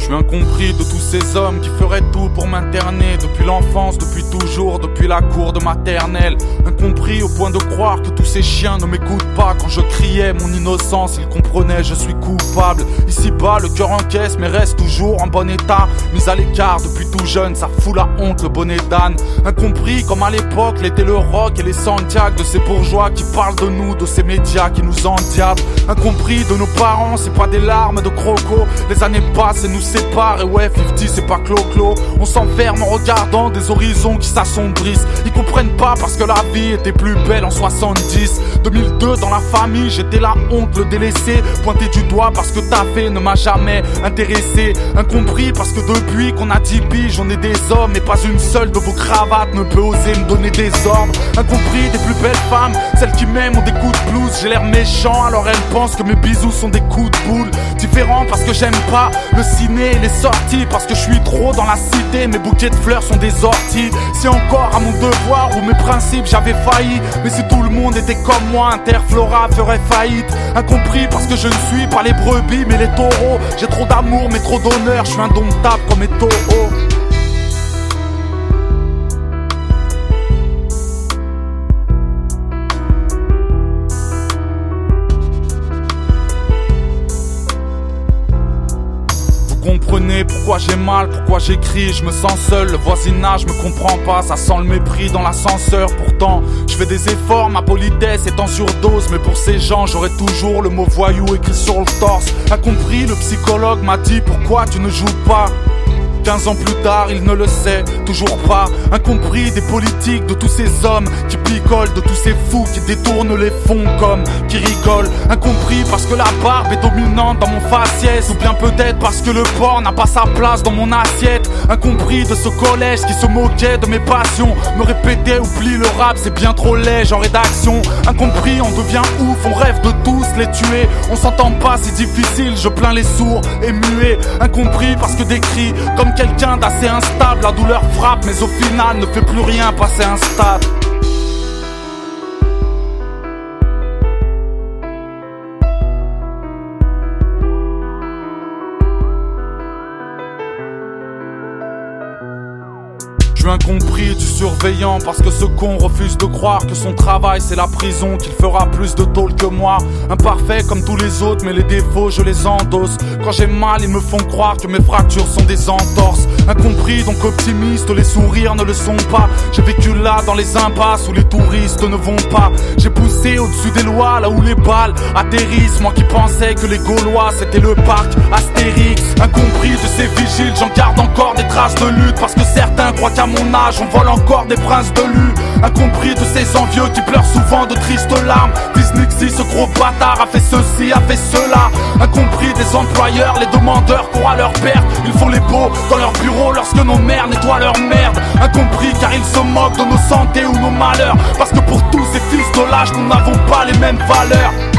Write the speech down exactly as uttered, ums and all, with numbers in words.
Je suis incompris de tous ces hommes qui feraient tout pour m'interner. Depuis l'enfance, depuis toujours, depuis la cour de maternelle. Incompris au point de croire que tous ces chiens ne m'écoutent pas. Quand je criais mon innocence, ils comprenaient, je suis coupable. Ici-bas, le cœur encaisse mais reste toujours en bon état. Mis à l'écart depuis tout jeune, ça fout la honte, le bonnet d'âne. Incompris comme à l'époque l'était le rock et les Santiago. De ces bourgeois qui parlent de nous, de ces médias qui nous endiablent. Incompris de nos parents, c'est pas des larmes de croco. Les années passent et nous séparent, et ouais, cinquante c'est pas clo-clo. On s'enferme en regardant des horizons qui s'assombrissent. Ils comprennent pas parce que la vie était plus belle en soixante-dix. deux mille deux dans la famille, j'étais la honte, le délaissé. Pointé du doigt parce que ta fait ne m'a jamais intéressé. Incompris parce que depuis qu'on a dix piges, on est des hommes. Et pas une seule de vos cravates ne peut oser me donner des ordres. Incompris des plus belles femmes, celles qui m'aiment ont des coups de blouse. J'ai l'air méchant alors elles pensent que mes bisous sont des coups de boule. Différent parce que j'aime pas le ciné et les sorties. Parce que je suis trop dans la cité, mes bouquets de fleurs sont des orties. C'est encore à mon devoir ou mes principes j'avais failli. Mais si tout le monde était comme moi, Interflora ferait faillite. Incompris parce que je ne suis pas les brebis mais les taureaux. J'ai trop d'amour mais trop d'honneur, je suis indomptable comme les taureaux. Comprenez pourquoi j'ai mal, pourquoi j'écris, je me sens seul, le voisinage me comprend pas, ça sent le mépris dans l'ascenseur. Pourtant, je fais des efforts, ma politesse est en surdose. Mais pour ces gens, j'aurai toujours le mot voyou écrit sur le torse. Incompris, le psychologue m'a dit pourquoi tu ne joues pas. Quinze ans plus tard, il ne le sait toujours pas. Incompris des politiques, de tous ces hommes qui picolent, de tous ces fous qui détournent les fonds comme qui rigolent. Incompris parce que la barbe est dominante dans mon faciès, ou bien peut-être parce que le porc n'a pas sa place dans mon assiette. Incompris de ce collège qui se moquait de mes passions, me répétait oublie le rap c'est bien trop léger en rédaction. Incompris, on devient ouf, on rêve de tous les tuer. On s'entend pas, c'est difficile, je plains les sourds et muets. Incompris parce que des cris comme quelqu'un d'assez instable, la douleur frappe mais au final ne fait plus rien passer un stade. Je suis incompris du surveillant parce que ce con refuse de croire que son travail c'est la prison, qu'il fera plus de tôle que moi. Imparfait comme tous les autres mais les défauts je les endosse. Quand j'ai mal ils me font croire que mes fractures sont des entorses. Incompris donc optimiste, les sourires ne le sont pas. J'ai vécu là dans les impasses où les touristes ne vont pas. J'ai poussé au-dessus des lois là où les balles atterrissent. Moi qui pensais que les Gaulois c'était le parc Astérix. Incompris de ces vigiles, j'en garde encore des traces de lutte. Parce que certains croient qu'à mon âge on vole encore des princes de lu. Incompris de ces envieux qui pleurent souvent de tristes larmes. Disney, ce gros bâtard a fait ceci, a fait cela. Incompris des employeurs, les demandeurs courent à leur perte. Ils font les beaux dans leur bureau lorsque nos mères nettoient leur merde. Incompris car ils se moquent de nos santés ou nos malheurs. Parce que pour tous ces fils de lâche nous n'avons pas les mêmes valeurs.